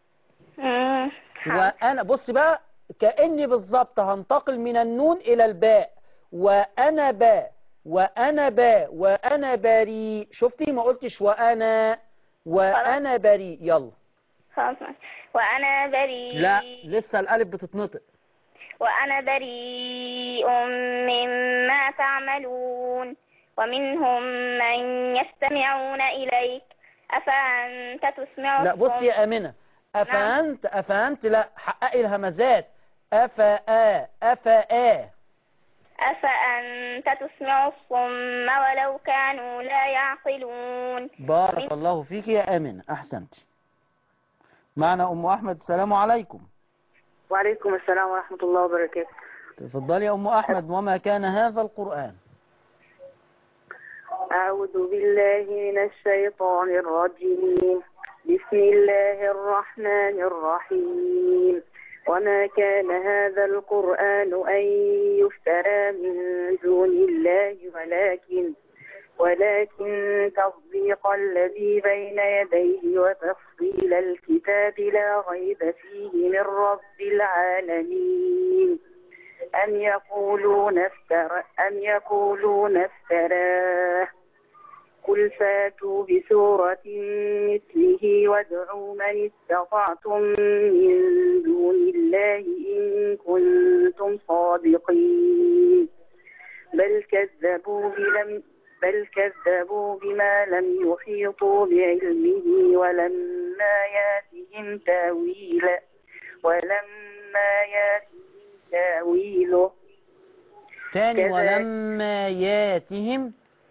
وأنا بص بقى كأني بالظبط هنتقل من النون إلى الباء. وأنا باء وأنا باء وأنا بريء. شفتي ما قلتش وأنا بريء. يلا خلاص. وأنا بريء. لا لسه الألف بتتنطق. وأنا بريء مما تعملون. ومنهم من يستمعون إليك أفأنت تسمع لا بص يا آمنة. أفأنت لا حققي الهمزات. أفأ أفأنت تسمع الصم ولو كانوا لا يعقلون. بارك الله فيك يا آمنة، أحسنت. معنا أم أحمد، السلام عليكم. وعليكم السلام ورحمة الله وبركاته. تفضلي يا أم أحمد. وما كان هذا القرآن؟ أعوذ بالله من الشيطان الرجيم. بسم الله الرحمن الرحيم. وما كان هذا القرآن أن يفترى من دون الله ولكن تصديق الذي بين يديه وتفصيل الكتاب لا ريب فيه من رب العالمين. أم يقولون افتراه قل فاتوا بسورة مثله وادعوا من استطعتم من دون الله إن كنتم صادقين. بل كذبوا بما لم يحيطوا بعلمه ولما ياتهم تاويله تاني ولما ياتهم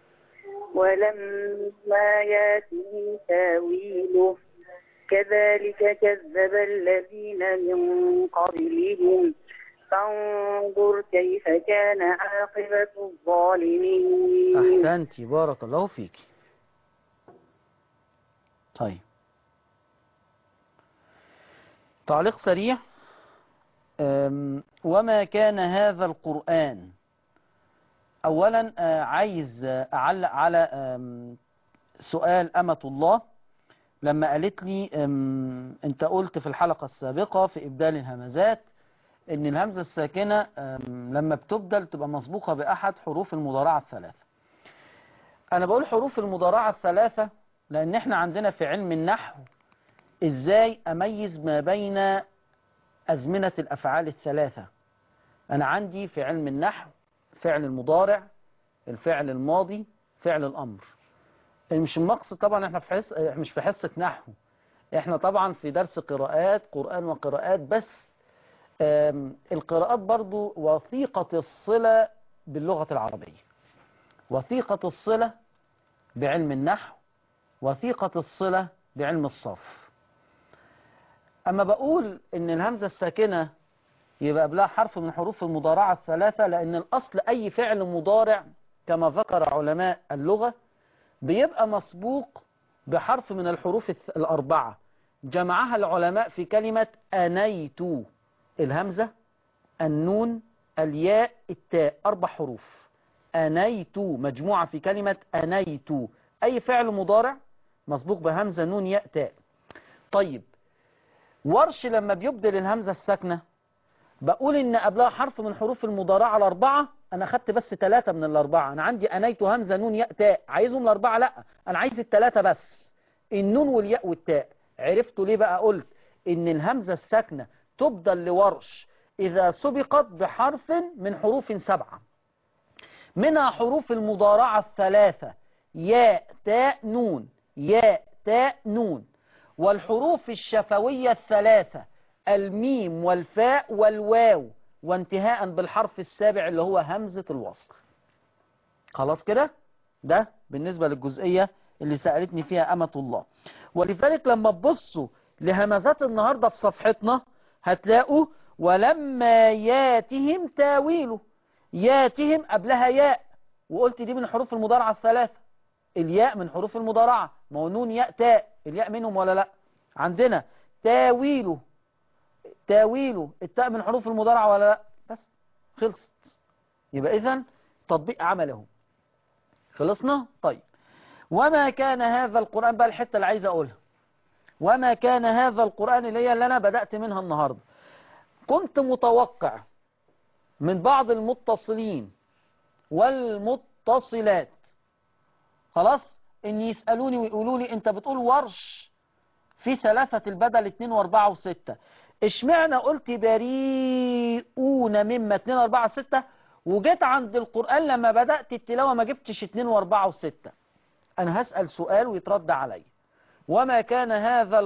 تاويله كذلك كذب الذين من قبلهم فانظر كيف كان عاقبة الظالمين. أحسنتي، بارك الله فيك. طيب، تعليق سريع. وما كان هذا القرآن. أولا عايز أعلق على سؤال أمة الله لما قالت لي أنت قلت في الحلقة السابقة في إبدال الهمزات إن الهمزة الساكنة لما بتبدل تبقى مسبوقة بأحد حروف المضارعة الثلاثة. أنا بقول حروف المضارعة الثلاثة لأن إحنا عندنا في علم النحو إزاي أميز ما بين أزمنة الأفعال الثلاثة. أنا عندي في علم النحو فعل المضارع، الفعل الماضي، فعل الأمر. مش المقصد طبعا احنا مش في حصة نحو، احنا طبعا في درس قراءات قرآن وقراءات، بس القراءات برضو وثيقة الصلة باللغة العربية، وثيقة الصلة بعلم النحو، وثيقة الصلة بعلم الصرف. أما بقول إن الهمزة الساكنة يبقى قبلها حرف من حروف المضارعة الثلاثة، لأن الأصل أي فعل مضارع كما ذكر علماء اللغة بيبقى مسبوق بحرف من الحروف الأربعة، جمعها العلماء في كلمة أنيت. الهمزة، النون، الياء، التاء، 4 حروف. أنيت مجموعة في كلمة أنيت. أي فعل مضارع مسبوق بهمزة، نون، ياء، تاء. طيب، ورش لما بيبدل الهمزة الساكنة بقول إن قبلها حرف من حروف المضارعة الأربعة، أنا خدت بس 3 من الأربعة. أنا عندي أنيت، همزة، نون، ياء، تاء. عايزهم الأربعة؟ لأ، أنا عايز ال3 بس، النون والياء والتاء. عرفتوا ليه بقى قلت إن الهمزة الساكنة تبدل لورش إذا سبقت بحرف من حروف 7، منها حروف المضارعة الثلاثة: ياء، تاء، نون، ياء، تاء، نون. والحروف الشفوية الثلاثة: الميم والفاء والواو، وانتهاء بالحرف السابع اللي هو همزة الوصل. خلاص كده؟ ده بالنسبة للجزئية اللي سألتني فيها أمة الله. ولذلك لما تبصوا لهمزات النهاردة في صفحتنا هتلاقوا ولما ياتهم تاويله. ياتهم قبلها ياء، وقلت دي من حروف المضارعة الثلاثة. الياء من حروف المضارعة، ما هو نون، ياء، تاء، الياء منهم ولا لا؟ عندنا تاويله، تاويله، التاء من حروف المضارعة ولا لا؟ بس خلصت. يبقى إذن تطبيق عمله. خلصنا؟ طيب، وما كان هذا القرآن بقى الحتة اللي عايز أقولها. وما كان هذا القرآن اللي أنا بدأت منها النهاردة. كنت متوقع من بعض المتصلين والمتصلات خلاص ان يسألوني ويقولوا لي انت بتقول ورش في 3 البدل 2 و4 و6، اشمعنى قلت بريئون مما 2 و4 و6 وجيت عند القرآن لما بدأت التلاوة ما جبتش 2 و4 و6؟ انا هسأل سؤال ويترد علي. وما كان هذا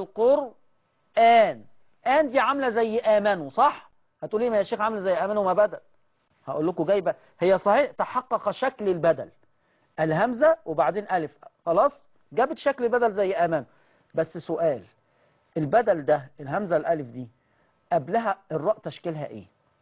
القرآن، آن دي عاملة زي آمنوا، صح؟ هتقولي ما يا شيخ عاملة زي آمنوا ما بدأ. هقول لكم جايبة هي صحيح تحقق شكل البدل، الهمزة وبعدين ألف، خلاص جابت شكل البدل زي أمام. بس سؤال، البدل ده الهمزة الألف دي قبلها الراء تشكيلها إيه؟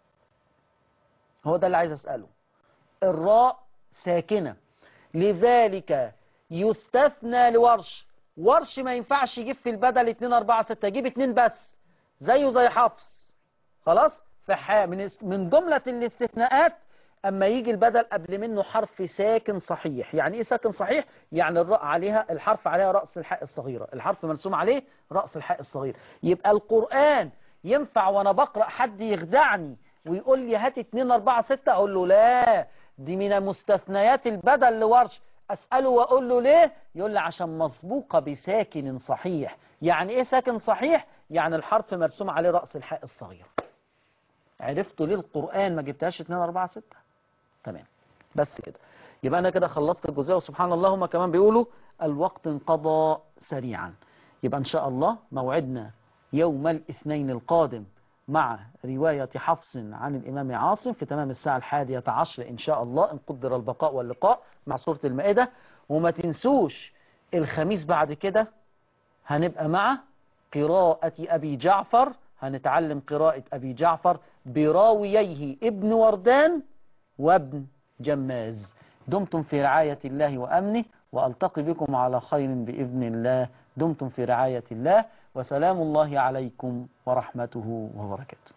هو ده اللي عايز أسأله. الراء ساكنة، لذلك يستثنى لورش. ورش ما ينفعش يجيب في البدل 2 4 6، يجيب 2 بس زيه زي حفص. خلاص، من جملة الاستثناءات أما يجي البدل قبل منه حرف ساكن صحيح. يعني إيه ساكن صحيح؟ يعني الراء عليها، الحرف عليها رأس الحاء الصغيرة، الحرف مرسوم عليه رأس الحاء الصغير. يبقى القرآن ينفع وأنا بقرأ حد يخدعني ويقول لي هات 2 4 6، أقول له لا دي من مستثنيات البدل لورش. أسأله وأقول له ليه؟ يقول لي عشان مسبوقة بساكن صحيح. يعني إيه ساكن صحيح؟ يعني الحرف مرسوم عليه رأس الحاء الصغير. عرفتوا ليه القرآن ما جبتهاش 2 4 6؟ تمام، بس كده. يبقى أنا كده خلصت الجزئية، وسبحان الله هما كمان بيقولوا الوقت انقضى سريعا. يبقى إن شاء الله موعدنا يوم الاثنين القادم مع رواية حفص عن الإمام عاصم في تمام الساعة 11 إن شاء الله، إن قدر البقاء واللقاء، مع سورة المائدة. وما تنسوش الخميس بعد كده هنبقى مع قراءة أبي جعفر، هنتعلم قراءة أبي جعفر براوييه ابن وردان وابن جماز. دمتم في رعاية الله وأمنه، وألتقي بكم على خير بإذن الله. دمتم في رعاية الله، وسلام الله عليكم ورحمته وبركاته.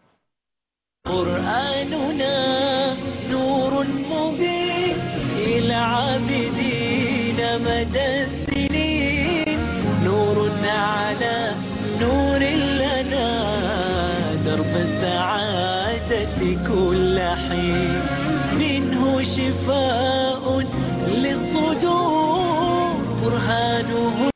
قرآننا نور مبين إلى عابدين مدى السنين، نور على نور لنا درب السعادة كل حين، منه شفاء للصدور برهانه